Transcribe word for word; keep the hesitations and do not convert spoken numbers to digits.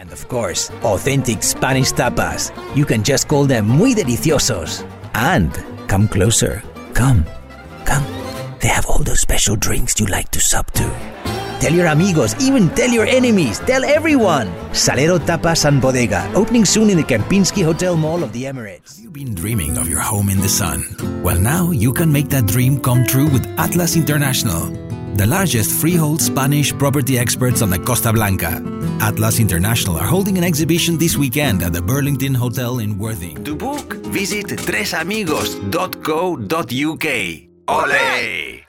And of course, authentic Spanish tapas. You can just call them muy deliciosos. And come closer. Come. Come. They have all those special drinks you like to sup to. Tell your amigos, even tell your enemies, tell everyone. Salero Tapas and Bodega, opening soon in the Kempinski Hotel Mall of the Emirates. Have you been dreaming of your home in the sun? Well, now you can make that dream come true with Atlas International, the largest freehold Spanish property experts on the Costa Blanca. Atlas International are holding an exhibition this weekend at the Burlington Hotel in Worthing. To book, visit tres amigos dot co dot uk. Ole!